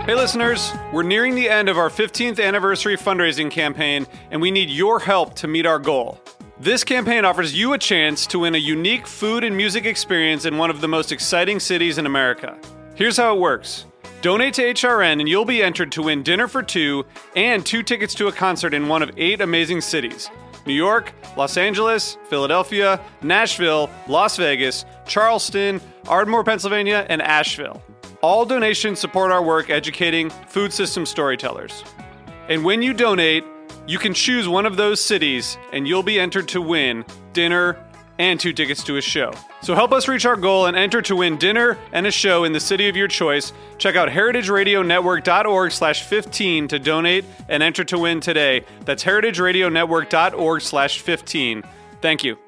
Hey listeners, we're nearing the end of our 15th anniversary fundraising campaign, and we need your help to meet our goal. This campaign offers you a chance to win a unique food and music experience in one of the most exciting cities in America. Here's how it works. Donate to HRN and you'll be entered to win dinner for two and 2 tickets to a concert in one of 8 amazing cities: New York, Los Angeles, Philadelphia, Nashville, Las Vegas, Charleston, Ardmore, Pennsylvania, and Asheville. All donations support our work educating food system storytellers. And when you donate, you can choose one of those cities and you'll be entered to win dinner and 2 tickets to a show. So help us reach our goal and enter to win dinner and a show in the city of your choice. Check out heritageradionetwork.org/15 to donate and enter to win today. That's heritageradionetwork.org/15. Thank you.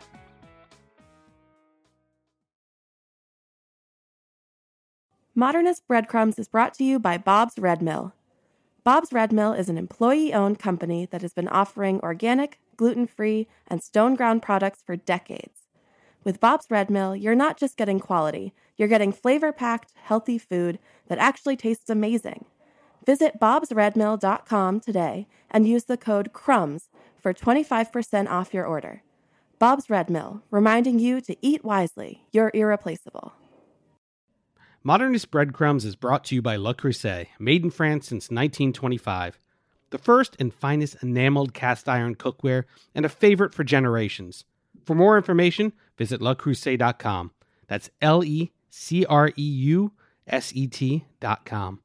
Modernist Breadcrumbs is brought to you by Bob's Red Mill. Bob's Red Mill is an employee-owned company that has been offering organic, gluten-free, and stone-ground products for decades. With Bob's Red Mill, you're not just getting quality, you're getting flavor-packed, healthy food that actually tastes amazing. Visit bobsredmill.com today and use the code CRUMBS for 25% off your order. Bob's Red Mill, reminding you to eat wisely. You're irreplaceable. Modernist Breadcrumbs is brought to you by Le Creuset, made in France since 1925. The first and finest enameled cast iron cookware and a favorite for generations. For more information, visit lecreuset.com. That's LECREUSET.com.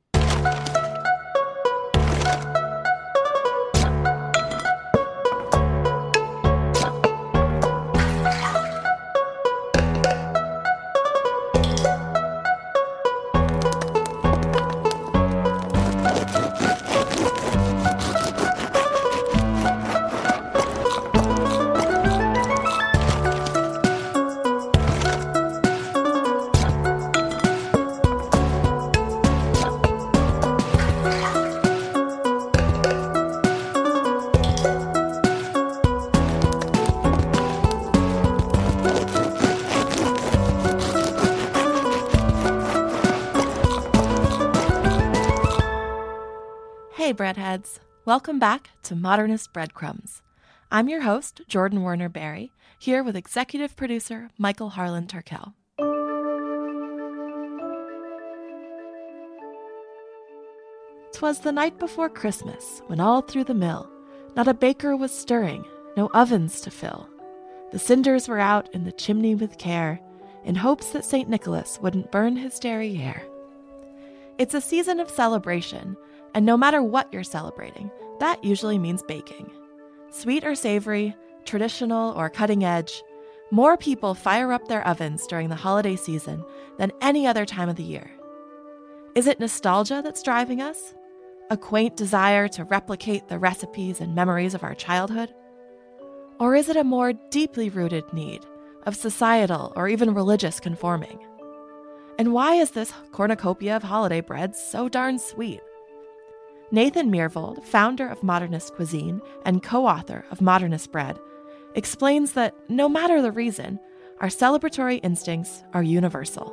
Hey breadheads, welcome back to Modernist Breadcrumbs. I'm your host, Jordan Werner Berry, here with executive producer Michael Harlan Turkel. 'Twas the night before Christmas, when all through the mill not a baker was stirring, no ovens to fill. The cinders were out in the chimney with care, in hopes that St. Nicholas wouldn't burn his derriere. It's a season of celebration, and no matter what you're celebrating, that usually means baking. Sweet or savory, traditional or cutting edge, more people fire up their ovens during the holiday season than any other time of the year. Is it nostalgia that's driving us? A quaint desire to replicate the recipes and memories of our childhood? Or is it a more deeply rooted need of societal or even religious conforming? And why is this cornucopia of holiday breads so darn sweet? Nathan Myhrvold, founder of Modernist Cuisine and co-author of Modernist Bread, explains that no matter the reason, our celebratory instincts are universal.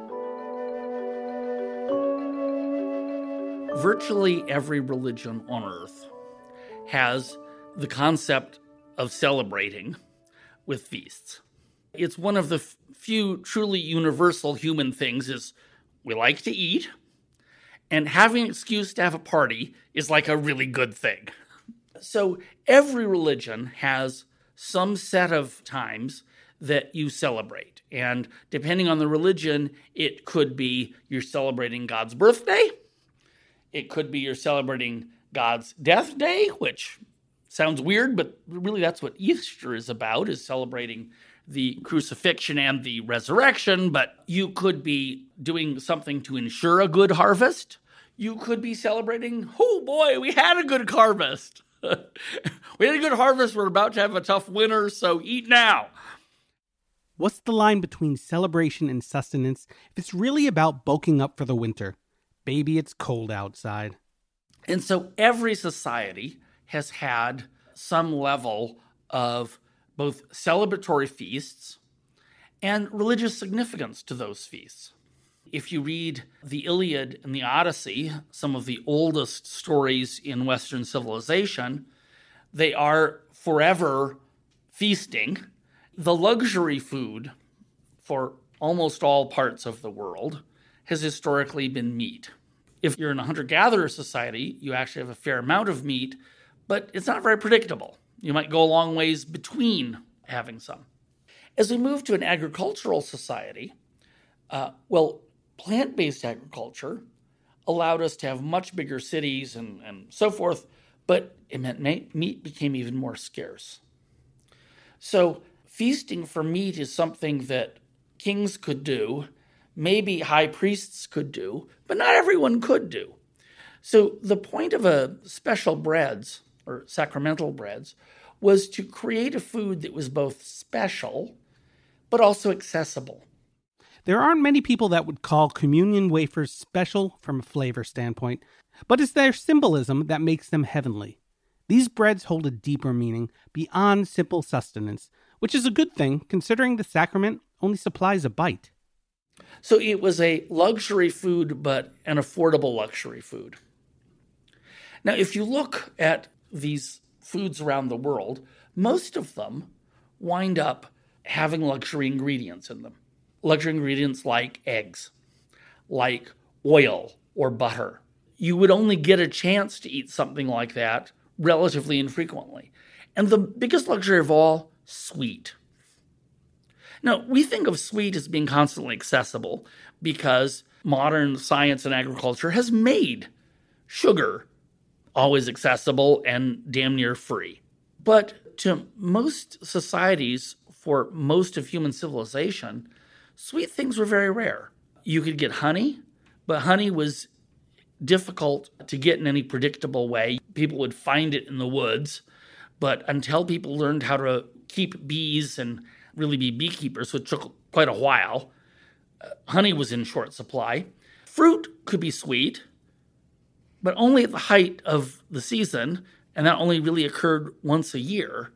Virtually every religion on earth has the concept of celebrating with feasts. It's one of the few truly universal human things is we like to eat, and having an excuse to have a party is like a really good thing. So every religion has some set of times that you celebrate. And depending on the religion, it could be you're celebrating God's birthday. It could be you're celebrating God's death day, which sounds weird, but really that's what Easter is about, is celebrating the crucifixion and the resurrection. But you could be doing something to ensure a good harvest. You could be celebrating, oh boy, we had a good harvest. We had a good harvest, we're about to have a tough winter, so eat now. What's the line between celebration and sustenance if it's really about bulking up for the winter? Baby, it's cold outside. And so every society has had some level of both celebratory feasts and religious significance to those feasts. If you read the Iliad and the Odyssey, some of the oldest stories in Western civilization, they are forever feasting. The luxury food for almost all parts of the world has historically been meat. If you're in a hunter-gatherer society, you actually have a fair amount of meat, but it's not very predictable. You might go a long ways between having some. As we move to an agricultural society, plant-based agriculture allowed us to have much bigger cities and so forth, but it meant meat became even more scarce. So feasting for meat is something that kings could do, maybe high priests could do, but not everyone could do. So the point of a special breads, or sacramental breads, was to create a food that was both special, but also accessible. There aren't many people that would call communion wafers special from a flavor standpoint, but it's their symbolism that makes them heavenly. These breads hold a deeper meaning beyond simple sustenance, which is a good thing considering the sacrament only supplies a bite. So it was a luxury food, but an affordable luxury food. Now, if you look at these foods around the world, most of them wind up having luxury ingredients in them. Luxury ingredients like eggs, like oil or butter. You would only get a chance to eat something like that relatively infrequently. And the biggest luxury of all, sweet. Now, we think of sweet as being constantly accessible because modern science and agriculture has made sugar always accessible and damn near free. But to most societies, for most of human civilization, sweet things were very rare. You could get honey, but honey was difficult to get in any predictable way. People would find it in the woods, but until people learned how to keep bees and really be beekeepers, which took quite a while, honey was in short supply. Fruit could be sweet, but only at the height of the season, and that only really occurred once a year.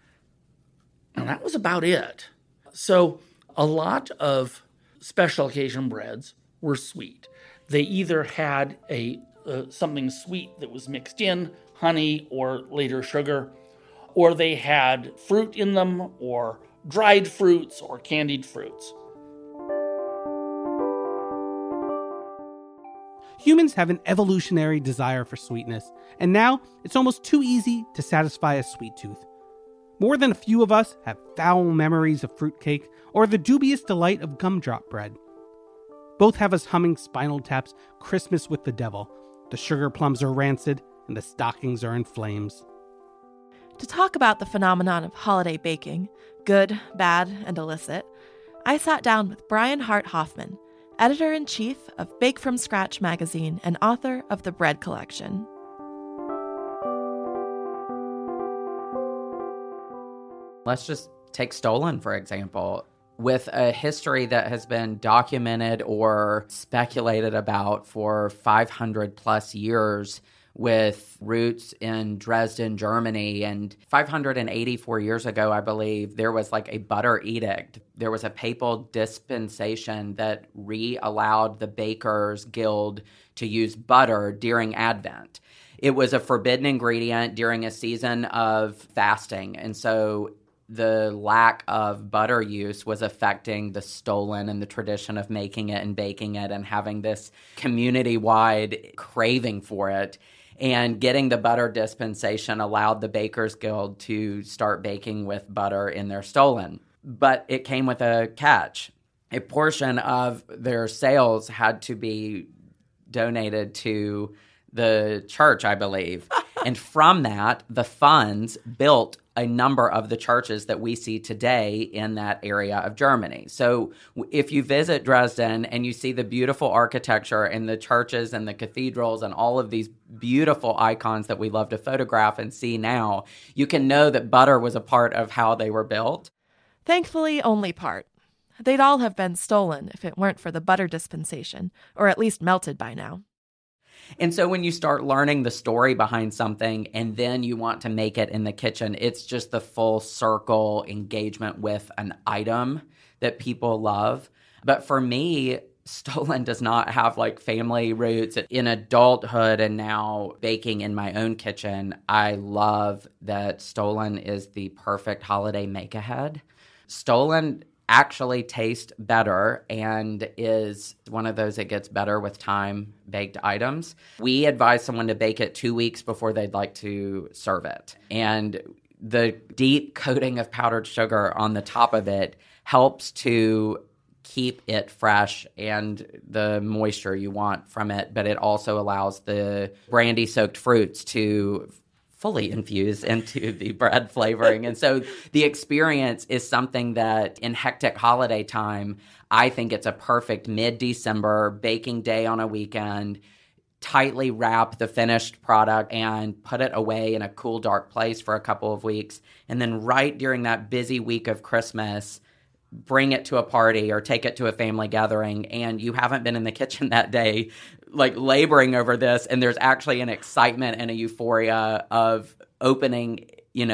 And that was about it. So a lot of special occasion breads were sweet. They either had something sweet that was mixed in, honey or later sugar, or they had fruit in them, or dried fruits, or candied fruits. Humans have an evolutionary desire for sweetness, and now it's almost too easy to satisfy a sweet tooth. More than a few of us have foul memories of fruitcake or the dubious delight of gumdrop bread. Both have us humming Spinal Tap's Christmas with the Devil. The sugar plums are rancid, and the stockings are in flames. To talk about the phenomenon of holiday baking, good, bad, and illicit, I sat down with Brian Hart Hoffman, editor-in-chief of Bake From Scratch magazine and author of The Bread Collection. Let's just take Stollen, for example. With a history that has been documented or speculated about for 500 plus years, with roots in Dresden, Germany. And 584 years ago, I believe, there was like a butter edict. There was a papal dispensation that allowed the Bakers Guild to use butter during Advent. It was a forbidden ingredient during a season of fasting. And so the lack of butter use was affecting the Stollen and the tradition of making it and baking it and having this community-wide craving for it. And getting the butter dispensation allowed the Bakers Guild to start baking with butter in their Stollen. But it came with a catch. A portion of their sales had to be donated to the church, I believe. And from that, the funds built a number of the churches that we see today in that area of Germany. So if you visit Dresden and you see the beautiful architecture and the churches and the cathedrals and all of these beautiful icons that we love to photograph and see now, you can know that butter was a part of how they were built. Thankfully, only part. They'd all have been stolen if it weren't for the butter dispensation, or at least melted by now. And so when you start learning the story behind something and then you want to make it in the kitchen, it's just the full circle engagement with an item that people love. But for me, Stollen does not have like family roots. In adulthood and now baking in my own kitchen, I love that Stollen is the perfect holiday make-ahead. Stollen actually tastes better and is one of those that gets better with time baked items. We advise someone to bake it 2 weeks before they'd like to serve it. And the deep coating of powdered sugar on the top of it helps to keep it fresh and the moisture you want from it, but it also allows the brandy-soaked fruits to fully infuse into the bread flavoring. And so the experience is something that in hectic holiday time, I think it's a perfect mid-December baking day on a weekend, tightly wrap the finished product and put it away in a cool, dark place for a couple of weeks. And then right during that busy week of Christmas, bring it to a party or take it to a family gathering, and you haven't been in the kitchen that day like laboring over this, and there's actually an excitement and a euphoria of opening,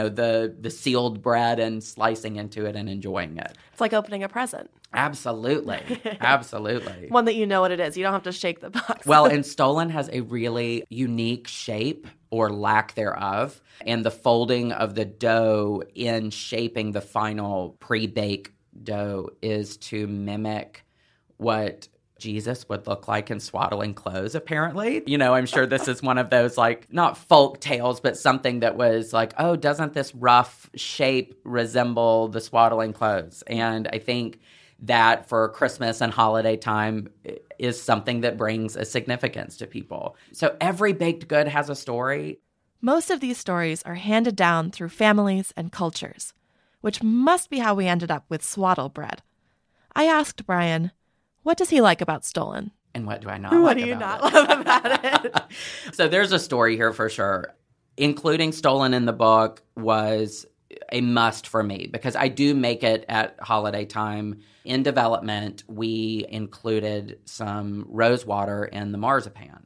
the sealed bread and slicing into it and enjoying it. It's like opening a present. Absolutely. Absolutely. One that you know what it is. You don't have to shake the box. Well, and Stollen has a really unique shape or lack thereof, and the folding of the dough in shaping the final pre-bake dough is to mimic what Jesus would look like in swaddling clothes, apparently. I'm sure this is one of those, like, not folk tales, but something that was like, oh, doesn't this rough shape resemble the swaddling clothes? And I think that for Christmas and holiday time is something that brings a significance to people. So every baked good has a story. Most of these stories are handed down through families and cultures, which must be how we ended up with swaddle bread. I asked Brian, what does he like about Stollen? And what do I not What like do you about not it? love about it? So there's a story here for sure. Including Stollen in the book was a must for me because I do make it at holiday time. In development, we included some rose water in the marzipan.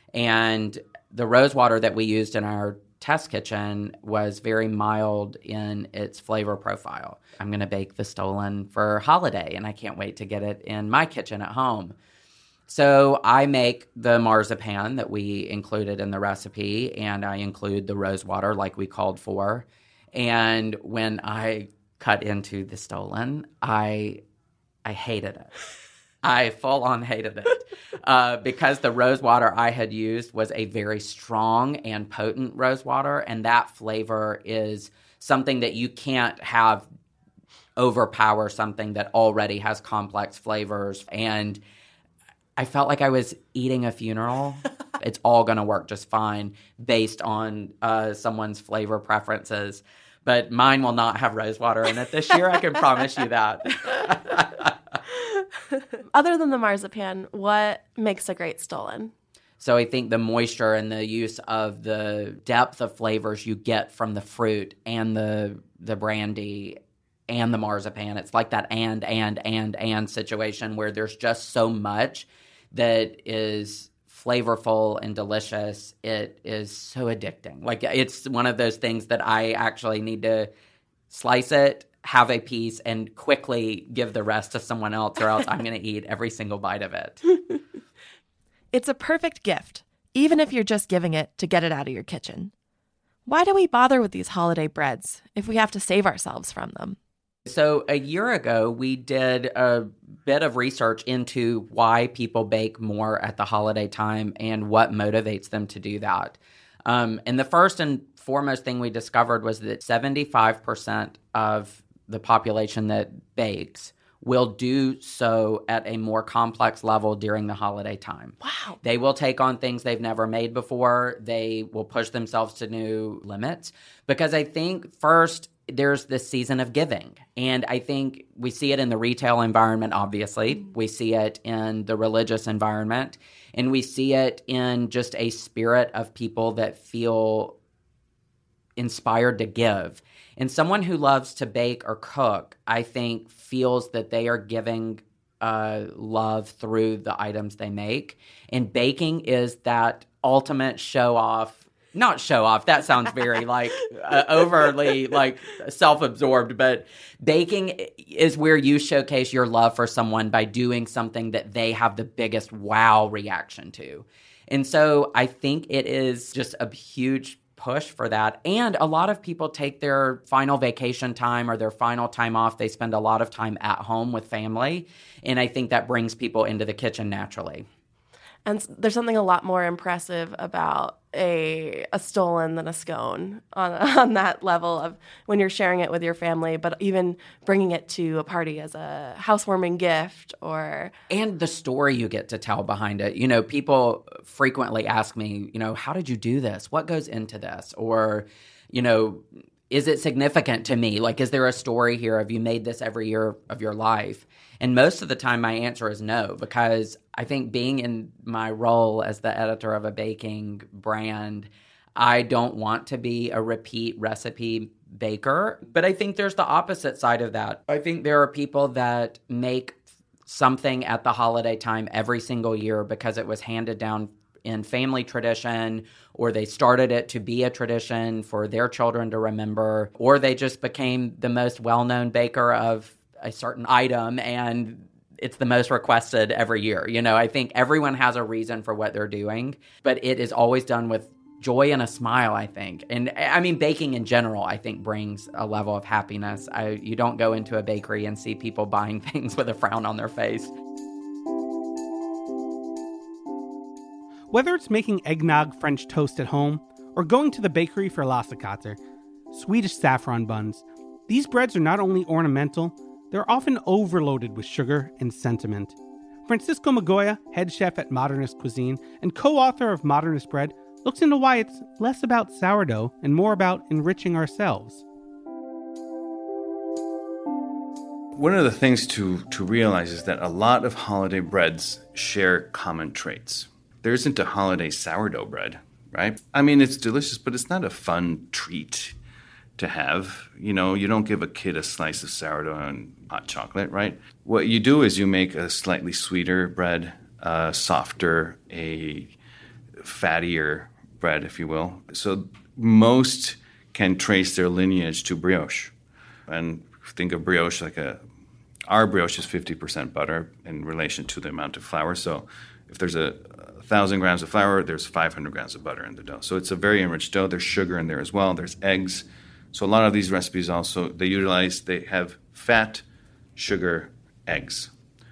And the rose water that we used in our test kitchen was very mild in its flavor profile. I'm going to bake the Stollen for holiday, and I can't wait to get it in my kitchen at home. So I make the marzipan that we included in the recipe, and I include the rose water like we called for. And when I cut into the Stollen, I hated it. I full-on hated it because the rose water I had used was a very strong and potent rose water, and that flavor is something that you can't have overpower something that already has complex flavors. And I felt like I was eating a funeral. It's all going to work just fine based on someone's flavor preferences. But mine will not have rose water in it this year. I can promise you that. Other than the marzipan, what makes a great Stollen? So I think the moisture and the use of the depth of flavors you get from the fruit and the brandy and the marzipan. It's like that and situation where there's just so much that is flavorful and delicious. It is so addicting. Like, it's one of those things that I actually need to slice it, have a piece, and quickly give the rest to someone else, or else I'm going to eat every single bite of it. It's a perfect gift, even if you're just giving it to get it out of your kitchen. Why do we bother with these holiday breads if we have to save ourselves from them? So a year ago, we did a bit of research into why people bake more at the holiday time and what motivates them to do that. And the first and foremost thing we discovered was that 75% of the population that bakes will do so at a more complex level during the holiday time. Wow. They will take on things they've never made before. They will push themselves to new limits. Because I think first, there's this season of giving. And I think we see it in the retail environment, obviously. We see it in the religious environment. And we see it in just a spirit of people that feel inspired to give. And someone who loves to bake or cook, I think, feels that they are giving love through the items they make. And baking is that ultimate show-off not show off. That sounds very overly self-absorbed, but baking is where you showcase your love for someone by doing something that they have the biggest wow reaction to. And so I think it is just a huge push for that. And a lot of people take their final vacation time or their final time off. They spend a lot of time at home with family. And I think that brings people into the kitchen naturally. And there's something a lot more impressive about a stollen than a scone on that level of when you're sharing it with your family, but even bringing it to a party as a housewarming gift And the story you get to tell behind it. People frequently ask me, how did you do this? What goes into this? Or, is it significant to me? Is there a story here? Have you made this every year of your life? And most of the time my answer is no, because I think being in my role as the editor of a baking brand, I don't want to be a repeat recipe baker. But I think there's the opposite side of that. I think there are people that make something at the holiday time every single year because it was handed down in family tradition, or they started it to be a tradition for their children to remember, or they just became the most well-known baker of a certain item and it's the most requested every year. I think everyone has a reason for what they're doing, but it is always done with joy and a smile, I think. And I mean, baking in general, I think brings a level of happiness. You don't go into a bakery and see people buying things with a frown on their face. Whether it's making eggnog French toast at home or going to the bakery for lassekatzer, Swedish saffron buns, these breads are not only ornamental, they're often overloaded with sugar and sentiment. Francisco Migoya, head chef at Modernist Cuisine and co-author of Modernist Bread, looks into why it's less about sourdough and more about enriching ourselves. One of the things to realize is that a lot of holiday breads share common traits. There isn't a holiday sourdough bread, right? I mean, it's delicious, but it's not a fun treat to have. You don't give a kid a slice of sourdough and hot chocolate, right? What you do is you make a slightly sweeter bread, softer, a fattier bread, if you will. So most can trace their lineage to brioche. And think of brioche our brioche is 50% butter in relation to the amount of flour. So if there's 1,000 grams of flour, there's 500 grams of butter in the dough. So it's a very enriched dough. There's sugar in there as well. There's eggs. So a lot of these recipes also, they have fat, sugar, eggs.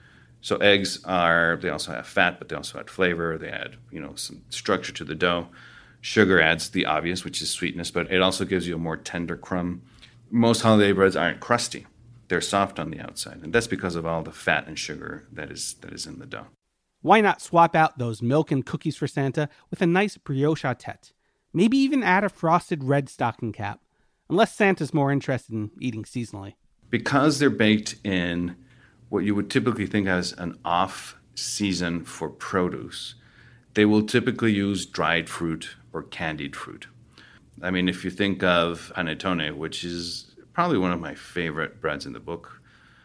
So eggs they also have fat, but they also add flavor. They add, some structure to the dough. Sugar adds the obvious, which is sweetness, but it also gives you a more tender crumb. Most holiday breads aren't crusty. They're soft on the outside. And that's because of all the fat and sugar that is in the dough. Why not swap out those milk and cookies for Santa with a nice brioche à tête? Maybe even add a frosted red stocking cap, unless Santa's more interested in eating seasonally. Because they're baked in what you would typically think as an off-season for produce, they will typically use dried fruit or candied fruit. I mean, if you think of panettone, which is probably one of my favorite breads in the book,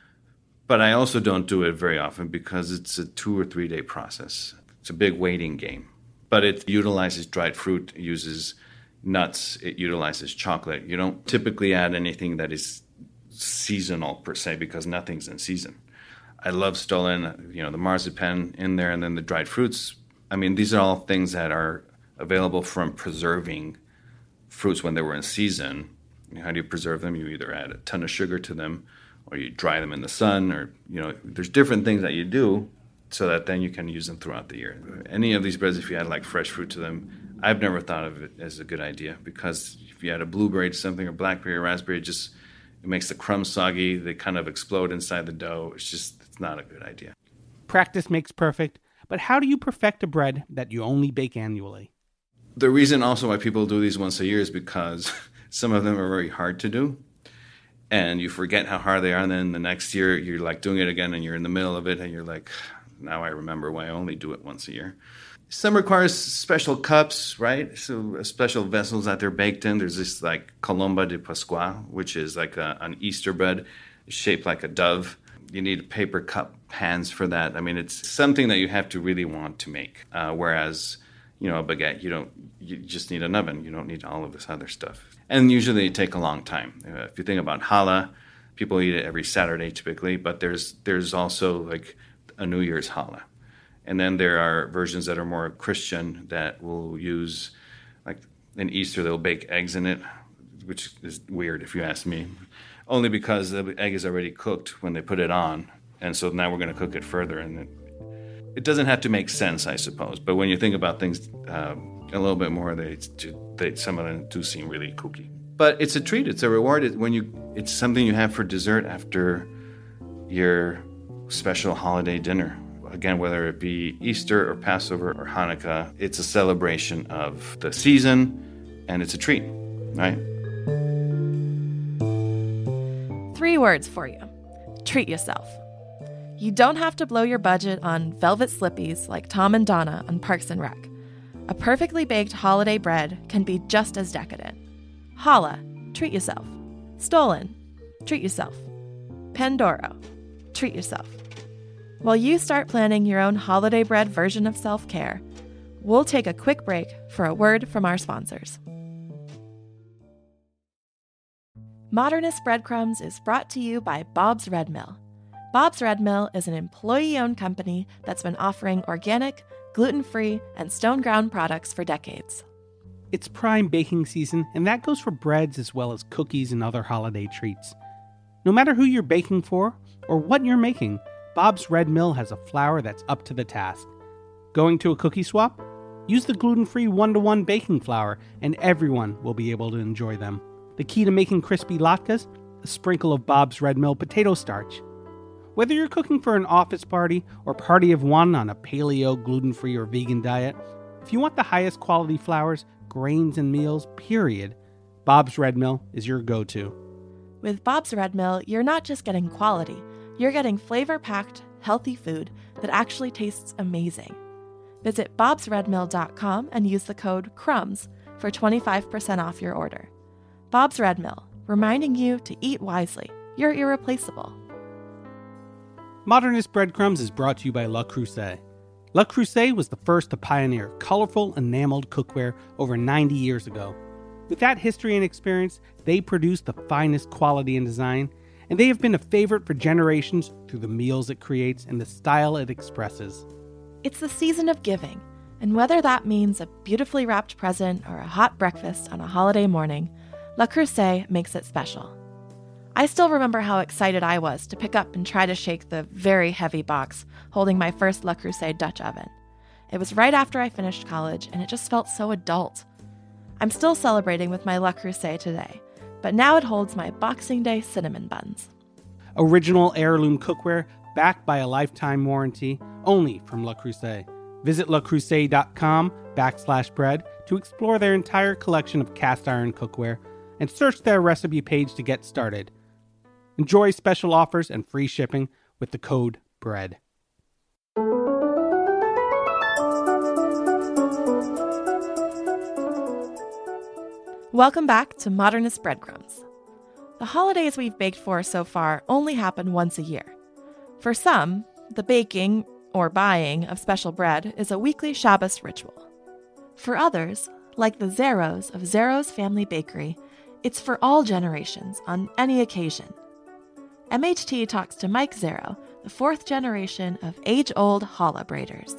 but I also don't do it very often because it's a 2 or 3 day process. It's a big waiting game. But it utilizes dried fruit, it uses nuts, it utilizes chocolate. You don't typically add anything that is seasonal per se because nothing's in season. I love stollen, the marzipan in there and then the dried fruits. I mean, these are all things that are available from preserving fruits when they were in season. How do you preserve them? You either add a ton of sugar to them or you dry them in the sun or, there's different things that you do so that then you can use them throughout the year. Any of these breads, if you add fresh fruit to them, I've never thought of it as a good idea because if you add a blueberry to something or blackberry or raspberry, it makes the crumbs soggy. They kind of explode inside the dough. It's not a good idea. Practice makes perfect, but how do you perfect a bread that you only bake annually? The reason also why people do these once a year is because some of them are very hard to do. And you forget how hard they are, and then the next year you're doing it again and you're in the middle of it and you're like, now I remember why I only do it once a year. Some requires special cups, right? So special vessels that they're baked in. There's this colomba de Pascua, which is an Easter bread shaped like a dove. You need paper cup pans for that. I mean, it's something that you have to really want to make. Whereas, a baguette, you just need an oven. You don't need all of this other stuff. And usually they take a long time. If you think about challah, people eat it every Saturday typically, but there's also like a New Year's challah. And then there are versions that are more Christian that will use, like in Easter, they'll bake eggs in it, which is weird if you ask me, only because the egg is already cooked when they put it on. And so now we're going to cook it further. And it doesn't have to make sense, I suppose. But when you think about things a little bit more, some of them do seem really kooky. But it's a treat. It's a reward. It's something you have for dessert after your special holiday dinner. Again, whether it be Easter or Passover or Hanukkah, it's a celebration of the season, and it's a treat, right? 3 words for you. Treat yourself. You don't have to blow your budget on velvet slippies like Tom and Donna on Parks and Rec. A perfectly baked holiday bread can be just as decadent. Challah, treat yourself. Stollen, treat yourself. Pandoro, treat yourself. While you start planning your own holiday bread version of self-care, we'll take a quick break for a word from our sponsors. Modernist Breadcrumbs is brought to you by Bob's Red Mill. Bob's Red Mill is an employee-owned company that's been offering organic, gluten-free, and stone-ground products for decades. It's prime baking season, and that goes for breads as well as cookies and other holiday treats. No matter who you're baking for or what you're making, Bob's Red Mill has a flour that's up to the task. Going to a cookie swap? Use the gluten-free 1-to-1 baking flour, and everyone will be able to enjoy them. The key to making crispy latkes? A sprinkle of Bob's Red Mill potato starch. Whether you're cooking for an office party or party of one on a paleo, gluten-free, or vegan diet, if you want the highest quality flours, grains, and meals, period, Bob's Red Mill is your go-to. With Bob's Red Mill, you're not just getting quality, you're getting flavor-packed, healthy food that actually tastes amazing. Visit bobsredmill.com and use the code CRUMBS for 25% off your order. Bob's Red Mill, reminding you to eat wisely. You're irreplaceable. Modernist Breadcrumbs is brought to you by Le Creuset. Le Creuset was the first to pioneer colorful enameled cookware over 90 years ago. With that history and experience, they produce the finest quality and design, and they have been a favorite for generations through the meals it creates and the style it expresses. It's the season of giving, and whether that means a beautifully wrapped present or a hot breakfast on a holiday morning, Le Creuset makes it special. I still remember how excited I was to pick up and try to shake the very heavy box holding my first Le Creuset Dutch oven. It was right after I finished college, and it just felt so adult. I'm still celebrating with my Le Creuset today, but now it holds my Boxing Day cinnamon buns. Original heirloom cookware backed by a lifetime warranty, only from Le Creuset. Visit lecreuset.com/bread to explore their entire collection of cast iron cookware and search their recipe page to get started. Enjoy special offers and free shipping with the code BREAD. Welcome back to Modernist Breadcrumbs. The holidays we've baked for so far only happen once a year. For some, the baking, or buying, of special bread is a weekly Shabbos ritual. For others, like the Zeros of Zero's Family Bakery, it's for all generations, on any occasion. MHT talks to Mike Zero, the 4th generation of age-old challah braiders.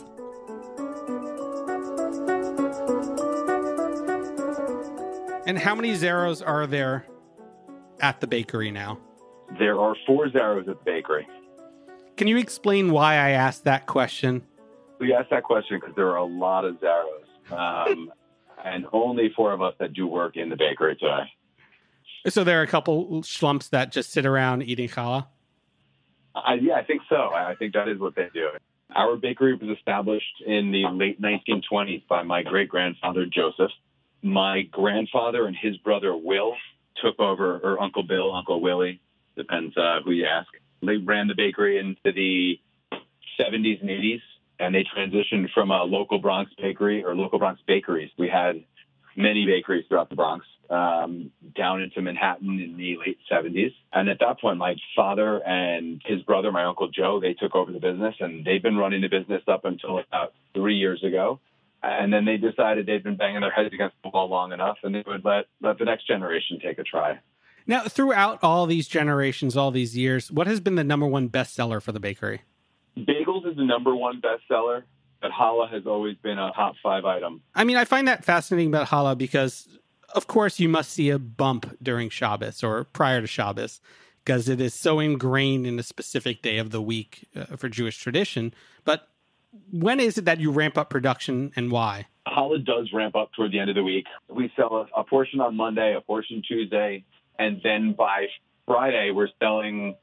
And how many Zeros are there at the bakery now? There are 4 Zeros at the bakery. Can you explain why I asked that question? We asked that question because there are a lot of Zeros, and only 4 of us that do work in the bakery today. So there are a couple schlumps that just sit around eating challah? Yeah, I think so. I think that is what they do. Our bakery was established in the late 1920s by my great-grandfather, Joseph. My grandfather and his brother, Will, took over, or Uncle Bill, Uncle Willie, depends who you ask. They ran the bakery into the 70s and 80s, and they transitioned from a local Bronx bakery, or local Bronx bakeries. We had many bakeries throughout the Bronx, down into Manhattan in the late 70s. And at that point, my father and his brother, my Uncle Joe, they took over the business, and they've been running the business up until about 3 years ago. And then they decided they'd been banging their heads against the wall long enough, and they would let the next generation take a try. Now, throughout all these generations, all these years, what has been the number one bestseller for the bakery? Bagels is the number one bestseller, but challah has always been a top 5 item. I mean, I find that fascinating about challah because, of course, you must see a bump during Shabbos or prior to Shabbos because it is so ingrained in a specific day of the week for Jewish tradition. But when is it that you ramp up production and why? Challah does ramp up toward the end of the week. We sell a portion on Monday, a portion Tuesday, and then by Friday, we're selling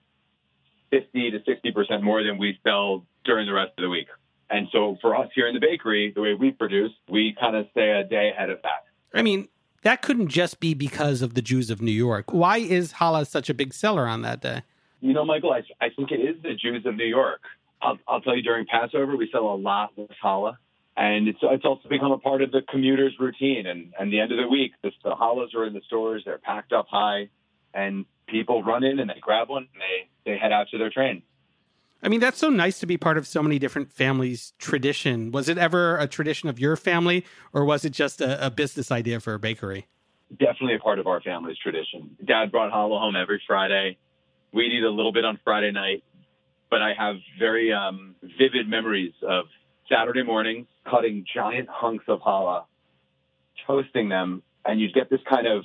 50 to 60% more than we sell during the rest of the week. And so for us here in the bakery, the way we produce, we kind of stay a day ahead of that. I mean, that couldn't just be because of the Jews of New York. Why is challah such a big seller on that day? You know, Michael, I think it is the Jews of New York. I'll tell you, during Passover, we sell a lot with challah. And it's also become a part of the commuter's routine. And the end of the week, the challahs are in the stores. They're packed up high. And people run in and they grab one and they head out to their train. I mean, that's so nice to be part of so many different families' tradition. Was it ever a tradition of your family, or was it just a business idea for a bakery? Definitely a part of our family's tradition. Dad brought challah home every Friday. We'd eat a little bit on Friday night. But I have very vivid memories of Saturday mornings, cutting giant hunks of challah, toasting them, and you'd get this kind of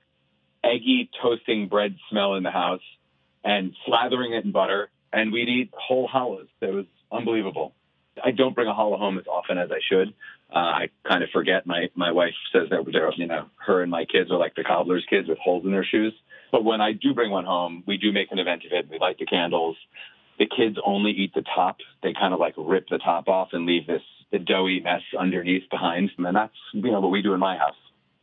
eggy toasting bread smell in the house, and slathering it in butter, and we'd eat whole challahs. It was unbelievable. I don't bring a challah home as often as I should. I kind of forget. My wife says that they're, her and my kids are like the cobbler's kids with holes in their shoes. But when I do bring one home, we do make an event of it. We light the candles. The kids only eat the top. They kind of like rip the top off and leave the doughy mess underneath behind. And that's, what we do in my house.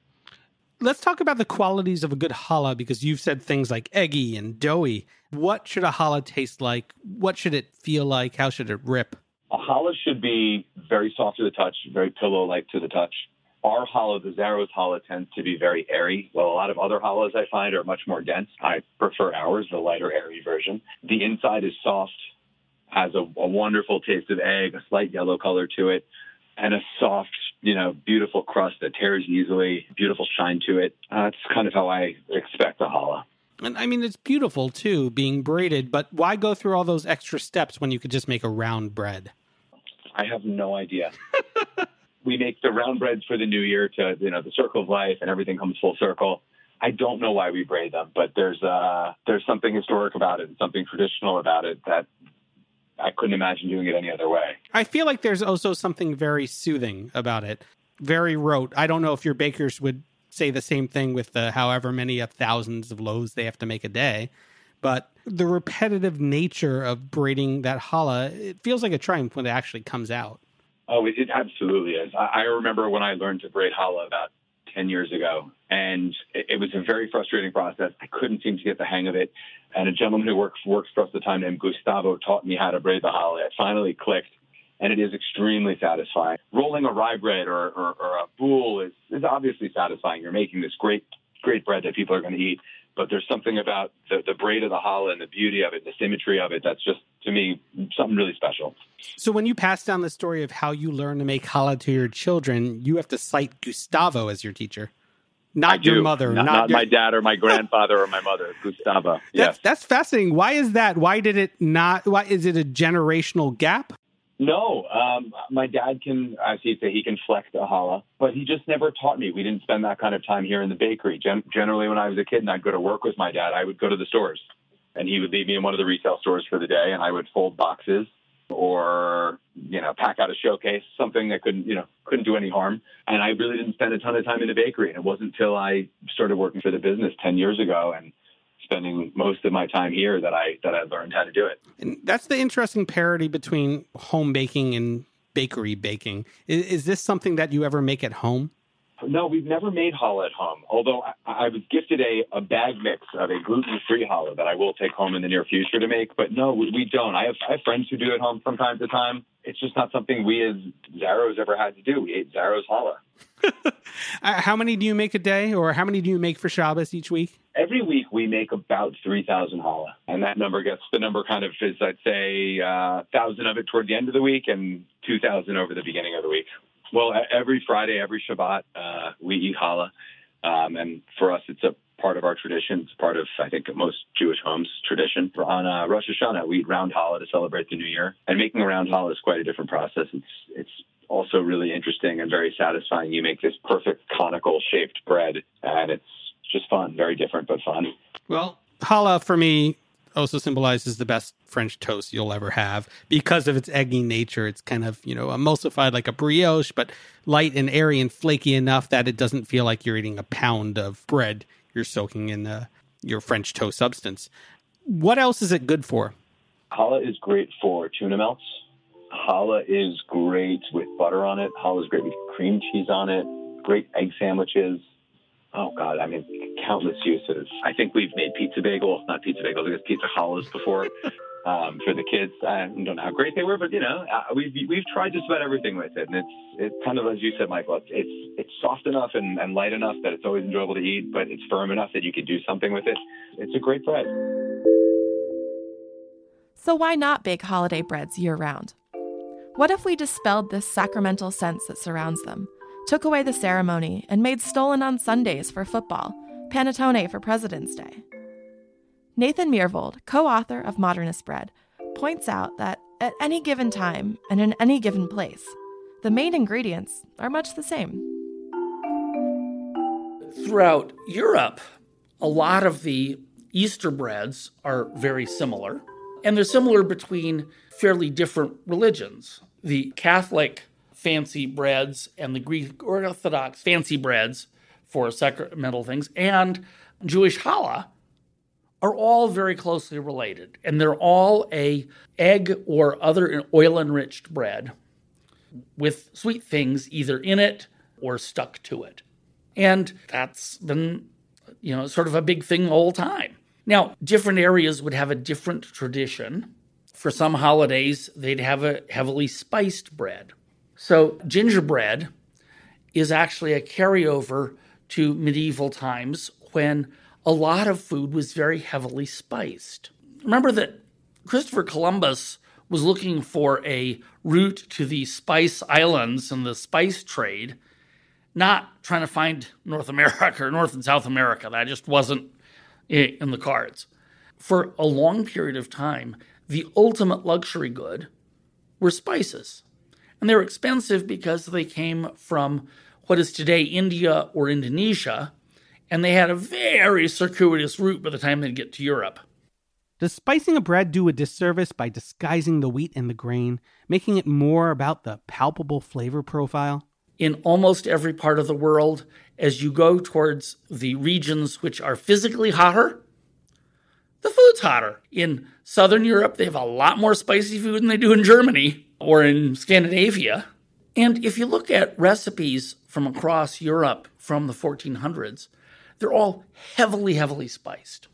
Let's talk about the qualities of a good challah, because you've said things like eggy and doughy. What should a challah taste like? What should it feel like? How should it rip? A challah should be very soft to the touch, very pillow-like to the touch. Our challah, the Zaro's challah, tends to be very airy. Well, a lot of other challahs I find are much more dense. I prefer ours, the lighter, airy version. The inside is soft, has a wonderful taste of egg, a slight yellow color to it, and a soft, beautiful crust that tears easily, beautiful shine to it. That's kind of how I expect a challah. And I mean, it's beautiful, too, being braided, but why go through all those extra steps when you could just make a round bread? I have no idea. We make the round breads for the new year to, the circle of life, and everything comes full circle. I don't know why we braid them, but there's something historic about it and something traditional about it that I couldn't imagine doing it any other way. I feel like there's also something very soothing about it, very rote. I don't know if your bakers would say the same thing with the however many of thousands of loaves they have to make a day, but the repetitive nature of braiding that challah, it feels like a triumph when it actually comes out. Oh, it absolutely is. I remember when I learned to braid challah about 10 years ago, and it was a very frustrating process. I couldn't seem to get the hang of it. And a gentleman who works for us at the time named Gustavo taught me how to braid the challah. It finally clicked, and it is extremely satisfying. Rolling a rye bread or a boule is obviously satisfying. You're making this great bread that people are going to eat. But there's something about the braid of the challah and the beauty of it, the symmetry of it, that's just, to me, something really special. So when you pass down the story of how you learn to make challah to your children, you have to cite Gustavo as your teacher, not your mother. Not my dad or my grandfather or my mother, Gustavo. Yes. That's fascinating. Why is that? Why is it a generational gap? No, my dad can, as he'd say, he can flex a challah, but he just never taught me. We didn't spend that kind of time here in the bakery. Generally, when I was a kid and I'd go to work with my dad, I would go to the stores, and he would leave me in one of the retail stores for the day, and I would fold boxes or, pack out a showcase, something that couldn't do any harm. And I really didn't spend a ton of time in the bakery. And it wasn't until I started working for the business 10 years ago and spending most of my time here that I learned how to do it. And that's the interesting parity between home baking and bakery baking. Is this something that you ever make at home? No, we've never made challah at home, although I was gifted a bag mix of a gluten-free challah that I will take home in the near future to make. But no, we don't. I have friends who do it home from time to time. It's just not something we as Zaro's ever had to do. We ate Zaro's challah. How many do you make a day, or how many do you make for Shabbos each week? Every week we make about 3,000 challah, and that number kind of is, I'd say, 1,000 of it toward the end of the week and 2,000 over the beginning of the week. Well, every Friday, every Shabbat, we eat challah. And for us, it's a part of our tradition. It's part of, I think, most Jewish homes' tradition. On Rosh Hashanah, we eat round challah to celebrate the new year. And making a round challah is quite a different process. It's also really interesting and very satisfying. You make this perfect conical shaped bread, and it's just fun. Very different, but fun. Well, challah for me also symbolizes the best French toast you'll ever have because of its eggy nature. It's kind of, emulsified like a brioche, but light and airy and flaky enough that it doesn't feel like you're eating a pound of bread you're soaking in your French toast substance. What else is it good for? Challah is great for tuna melts. Challah is great with butter on it. Challah is great with cream cheese on it. Great egg sandwiches. Oh, God, countless uses. I think we've made pizza bagels, not pizza bagels, I guess pizza challahs before for the kids. I don't know how great they were, but, we've tried just about everything with it. And it's kind of, as you said, Michael, it's soft enough and light enough that it's always enjoyable to eat, but it's firm enough that you can do something with it. It's a great bread. So why not bake holiday breads year-round? What if we dispelled this sacramental sense that surrounds them, took away the ceremony, and made Stollen on Sundays for football, panettone for President's Day? Nathan Myhrvold, co-author of Modernist Bread, points out that at any given time and in any given place, the main ingredients are much the same. Throughout Europe, a lot of the Easter breads are very similar, and they're similar between fairly different religions. The Catholic fancy breads and the Greek Orthodox fancy breads for sacramental things and Jewish challah are all very closely related. And they're all a egg or other oil-enriched bread with sweet things either in it or stuck to it. And that's been, sort of a big thing the whole time. Now, different areas would have a different tradition. For some holidays, they'd have a heavily spiced bread. So gingerbread is actually a carryover to medieval times when a lot of food was very heavily spiced. Remember that Christopher Columbus was looking for a route to the Spice Islands and the spice trade, not trying to find North America or North and South America. That just wasn't in the cards. For a long period of time, the ultimate luxury good were spices. And they were expensive because they came from what is today India or Indonesia, and they had a very circuitous route by the time they'd get to Europe. Does spicing a bread do a disservice by disguising the wheat and the grain, making it more about the palpable flavor profile? In almost every part of the world, as you go towards the regions which are physically hotter, the food's hotter. In Southern Europe, they have a lot more spicy food than they do in Germany or in Scandinavia. And if you look at recipes from across Europe from the 1400s, they're all heavily, heavily spiced.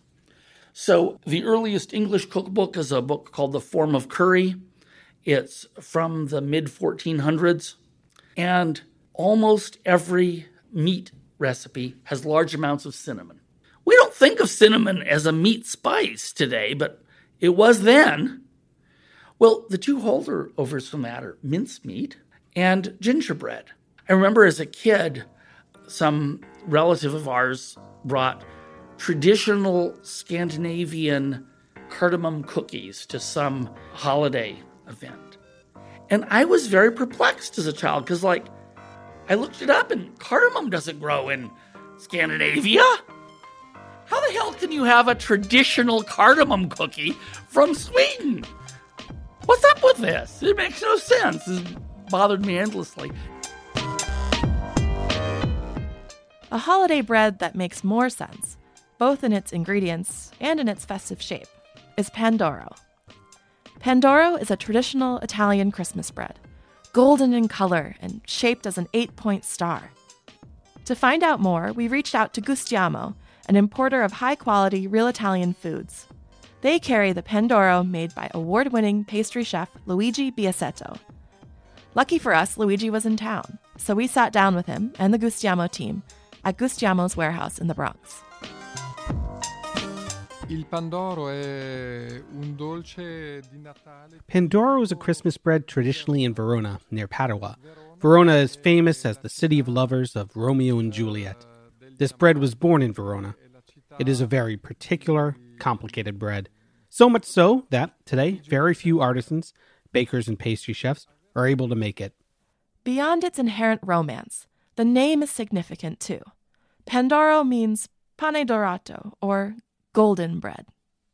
So the earliest English cookbook is a book called The Form of Curry. It's from the mid-1400s. And almost every meat recipe has large amounts of cinnamon. We don't think of cinnamon as a meat spice today, but it was then. Well, the two holdovers from that are mincemeat and gingerbread. I remember as a kid, some relative of ours brought traditional Scandinavian cardamom cookies to some holiday event. And I was very perplexed as a child because, I looked it up and cardamom doesn't grow in Scandinavia. How the hell can you have a traditional cardamom cookie from Sweden? What's up with this? It makes no sense. This bothered me endlessly. A holiday bread that makes more sense, both in its ingredients and in its festive shape, is Pandoro. Pandoro is a traditional Italian Christmas bread, golden in color and shaped as an 8-point star. To find out more, we reached out to Gustiamo, an importer of high-quality real Italian foods. They carry the Pandoro made by award-winning pastry chef Luigi Biasetto. Lucky for us, Luigi was in town, so we sat down with him and the Gustiamo team at Gustiamo's warehouse in the Bronx. Pandoro is a Christmas bread traditionally in Verona, near Padua. Verona is famous as the city of lovers of Romeo and Juliet. This bread was born in Verona. It is a very particular, complicated bread. So much so that, today, very few artisans, bakers and pastry chefs, are able to make it. Beyond its inherent romance, the name is significant too. Pandoro means pane dorato, or golden bread.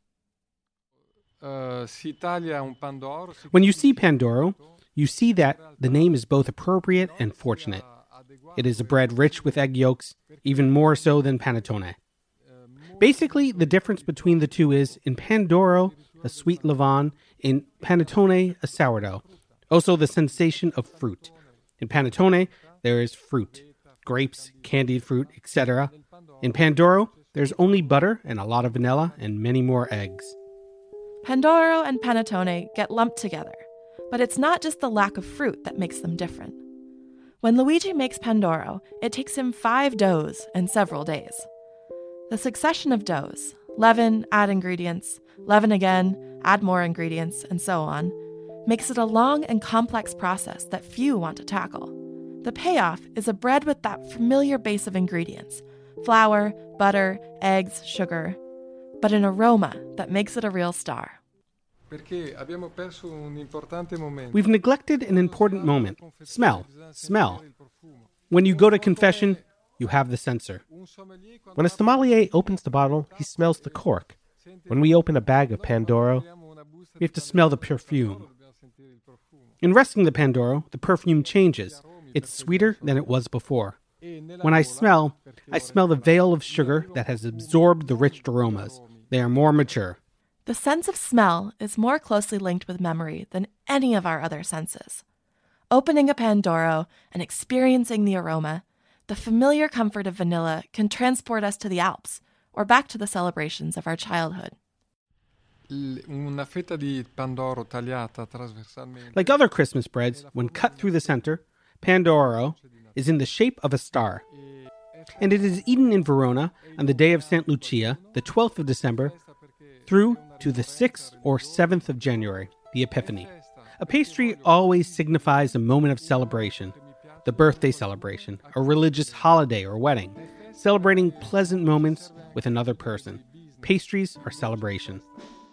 When you see Pandoro, you see that the name is both appropriate and fortunate. It is a bread rich with egg yolks, even more so than panettone. Basically, the difference between the two is, in Pandoro, a sweet levain, in panettone, a sourdough. Also, the sensation of fruit. In panettone, there is fruit, grapes, candied fruit, etc. In Pandoro, there's only butter and a lot of vanilla and many more eggs. Pandoro and panettone get lumped together, but it's not just the lack of fruit that makes them different. When Luigi makes Pandoro, it takes him 5 doughs and several days. The succession of doughs, leaven, add ingredients, leaven again, add more ingredients, and so on, makes it a long and complex process that few want to tackle. The payoff is a bread with that familiar base of ingredients, flour, butter, eggs, sugar, but an aroma that makes it a real star. We've neglected an important moment. Smell. When you go to confession, you have the censer. When a sommelier opens the bottle, he smells the cork. When we open a bag of Pandoro, We have to smell the perfume. In resting the Pandoro, the perfume changes. It's sweeter than it was before. When I smell the veil of sugar that has absorbed the rich aromas. They are more mature. The sense of smell is more closely linked with memory than any of our other senses. Opening a Pandoro and experiencing the aroma, the familiar comfort of vanilla can transport us to the Alps or back to the celebrations of our childhood. Like other Christmas breads, when cut through the center, Pandoro is in the shape of a star. And it is eaten in Verona on the day of St. Lucia, the 12th of December, through to the 6th or 7th of January, the Epiphany. A pastry always signifies a moment of celebration, the birthday celebration, a religious holiday or wedding, celebrating pleasant moments with another person. Pastries are celebration.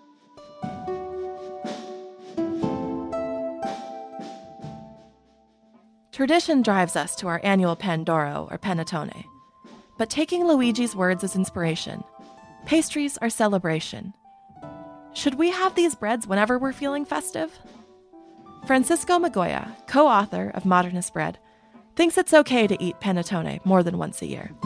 Tradition drives us to our annual Pandoro or panettone. But taking Luigi's words as inspiration, pastries are celebration. Should we have these breads whenever we're feeling festive? Francisco Migoya, co-author of Modernist Bread, thinks it's okay to eat panettone more than once a year.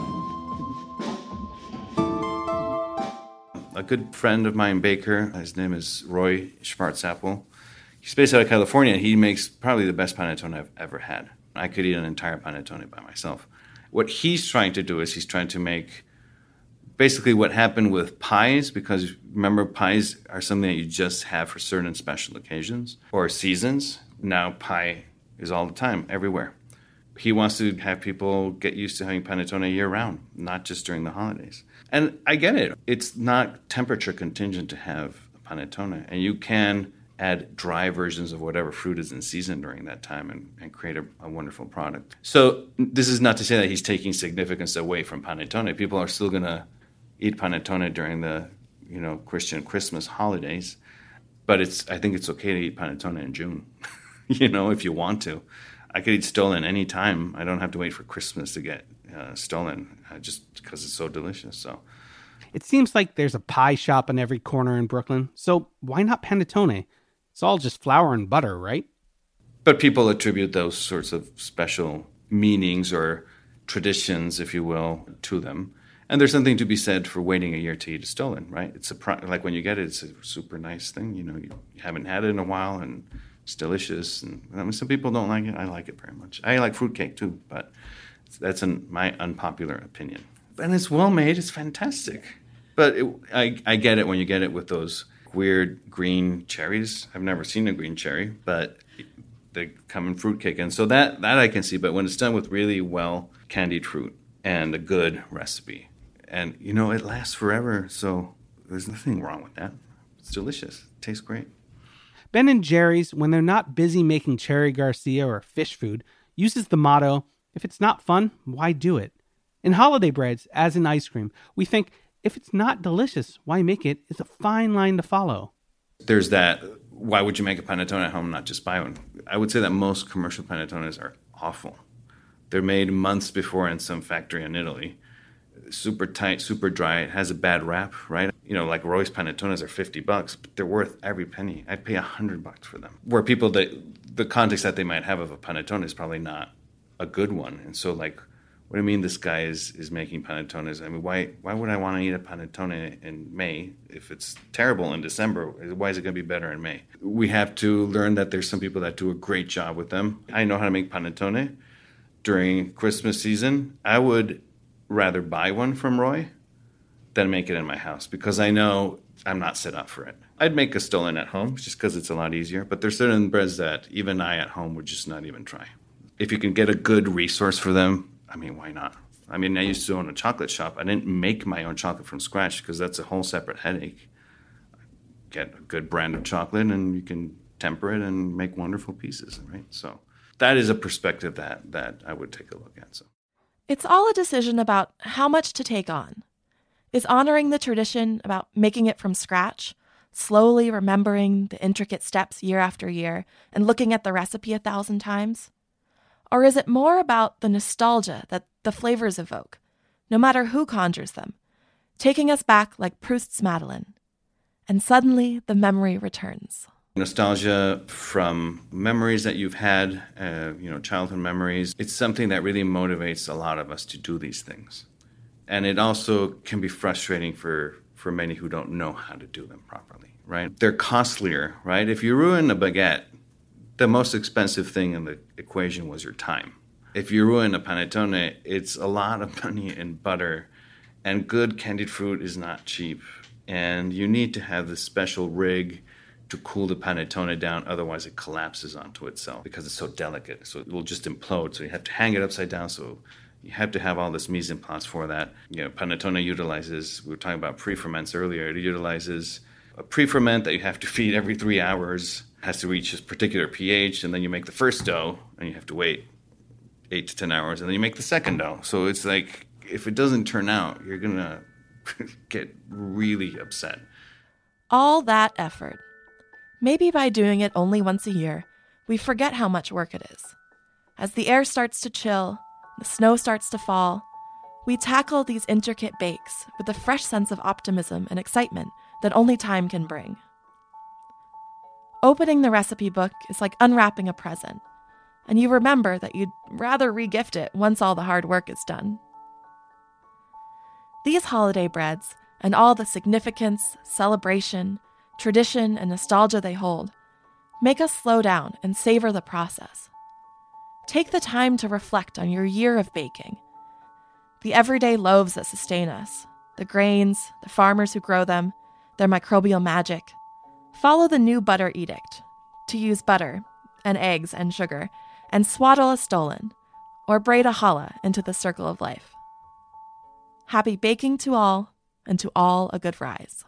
A good friend of mine, baker, his name is Roy Schwarzapfel. He's based out of California, and he makes probably the best panettone I've ever had. I could eat an entire panettone by myself. What he's trying to do is he's trying to make basically what happened with pies, because remember, pies are something that you just have for certain special occasions or seasons. Now pie is all the time, everywhere. He wants to have people get used to having panettone year-round, not just during the holidays. And I get it. It's not temperature contingent to have a panettone, and you can add dry versions of whatever fruit is in season during that time and create a wonderful product. So this is not to say that he's taking significance away from panettone. People are still going to eat panettone during the Christian Christmas holidays, but I think it's okay to eat panettone in June, if you want to. I could eat stollen any time. I don't have to wait for Christmas to get stollen just because it's so delicious. So it seems like there's a pie shop on every corner in Brooklyn, so why not panettone? It's all just flour and butter, right? But people attribute those sorts of special meanings or traditions, if you will, to them. And there's something to be said for waiting a year to eat a stollen, right? It's like when you get it, it's a super nice thing. You haven't had it in a while, and it's delicious. And some people don't like it. I like it very much. I like fruitcake too, but that's my unpopular opinion. And it's well made. It's fantastic. But I get it when you get it with those weird green cherries. I've never seen a green cherry, but they come in fruitcake. And so that I can see. But when it's done with really well candied fruit and a good recipe, and it lasts forever, so there's nothing wrong with that. It's delicious. It tastes great. Ben and Jerry's, when they're not busy making Cherry Garcia or fish food, uses the motto, if it's not fun, why do it? In holiday breads, as in ice cream, we think if it's not delicious, why make it is a fine line to follow. There's that, why would you make a panettone at home, not just buy one? I would say that most commercial panettones are awful. They're made months before in some factory in Italy. Super tight, super dry. It has a bad rap, right? You know, like Roy's panettones are $50, but they're worth every penny. I'd pay $100 for them. Where people, the context that they might have of a panettone is probably not a good one. And so, like, what do you mean this guy is making panettones? I mean, why would I want to eat a panettone in May if it's terrible in December? Why is it going to be better in May? We have to learn that there's some people that do a great job with them. I know how to make panettone. During Christmas season, I would rather buy one from Roy than make it in my house because I know I'm not set up for it. I'd make a stollen at home just because it's a lot easier, but there's certain breads that even I at home would just not even try. If you can get a good resource for them, I mean, why not? I mean, I used to own a chocolate shop. I didn't make my own chocolate from scratch because that's a whole separate headache. Get a good brand of chocolate and you can temper it and make wonderful pieces, right? So that is a perspective that I would take a look at. So It's all a decision about how much to take on. Is honoring the tradition about making it from scratch, slowly remembering the intricate steps year after year and looking at the recipe 1,000 times? Or is it more about the nostalgia that the flavors evoke, no matter who conjures them, taking us back like Proust's Madeleine? And suddenly the memory returns. Nostalgia from memories that you've had, childhood memories. It's something that really motivates a lot of us to do these things. And it also can be frustrating for many who don't know how to do them properly, right? They're costlier, right? If you ruin a baguette, the most expensive thing in the equation was your time. If you ruin a panettone, it's a lot of money in butter, and good candied fruit is not cheap. And you need to have this special rig to cool the panettone down, otherwise it collapses onto itself because it's so delicate. So it will just implode. So you have to hang it upside down. So you have to have all this mise en place for that. You know, panettone utilizes, we were talking about pre-ferments earlier, it utilizes a pre-ferment that you have to feed every 3 hours. It has to reach a particular pH, and then you make the first dough, and you have to wait 8 to 10 hours, and then you make the second dough. So it's like, if it doesn't turn out, you're going to get really upset. All that effort. Maybe by doing it only once a year, we forget how much work it is. As the air starts to chill, the snow starts to fall, we tackle these intricate bakes with a fresh sense of optimism and excitement that only time can bring. Opening the recipe book is like unwrapping a present, and you remember that you'd rather re-gift it once all the hard work is done. These holiday breads, and all the significance, celebration, tradition, and nostalgia they hold, make us slow down and savor the process. Take the time to reflect on your year of baking, the everyday loaves that sustain us, the grains, the farmers who grow them, their microbial magic. Follow the new butter edict to use butter and eggs and sugar and swaddle a stollen or braid a challah into the circle of life. Happy baking to all, and to all a good rise.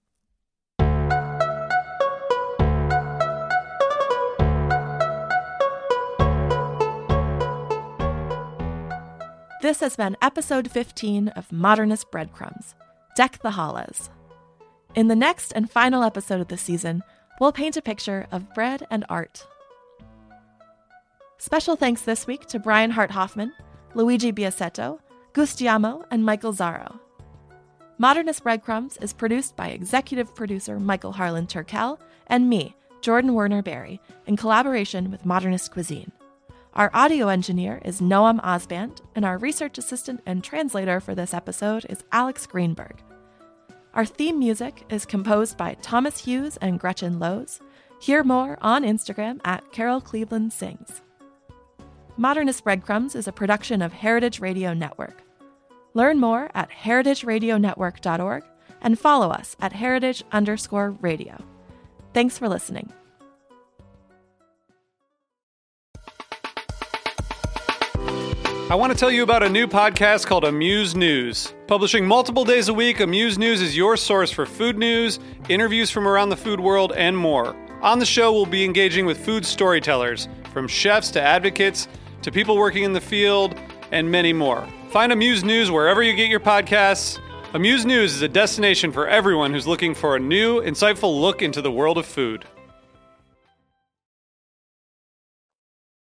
This has been episode 15 of Modernist Breadcrumbs, Deck the Challahs. In the next and final episode of the season, we'll paint a picture of bread and art. Special thanks this week to Brian Hart Hoffman, Luigi Biasetto, Gustiamo, and Michael Zaro. Modernist Breadcrumbs is produced by executive producer Michael Harlan Turkel and me, Jordan Werner Berry, in collaboration with Modernist Cuisine. Our audio engineer is Noam Osband, and our research assistant and translator for this episode is Alex Greenberg. Our theme music is composed by Thomas Hughes and Gretchen Lowe's. Hear more on Instagram at Carol Cleveland Sings. Modernist Breadcrumbs is a production of Heritage Radio Network. Learn more at heritageradionetwork.org and follow us at heritage_radio. Thanks for listening. I want to tell you about a new podcast called Amuse News. Publishing multiple days a week, Amuse News is your source for food news, interviews from around the food world, and more. On the show, we'll be engaging with food storytellers, from chefs to advocates, to people working in the field, and many more. Find Amuse News wherever you get your podcasts. Amuse News is a destination for everyone who's looking for a new, insightful look into the world of food.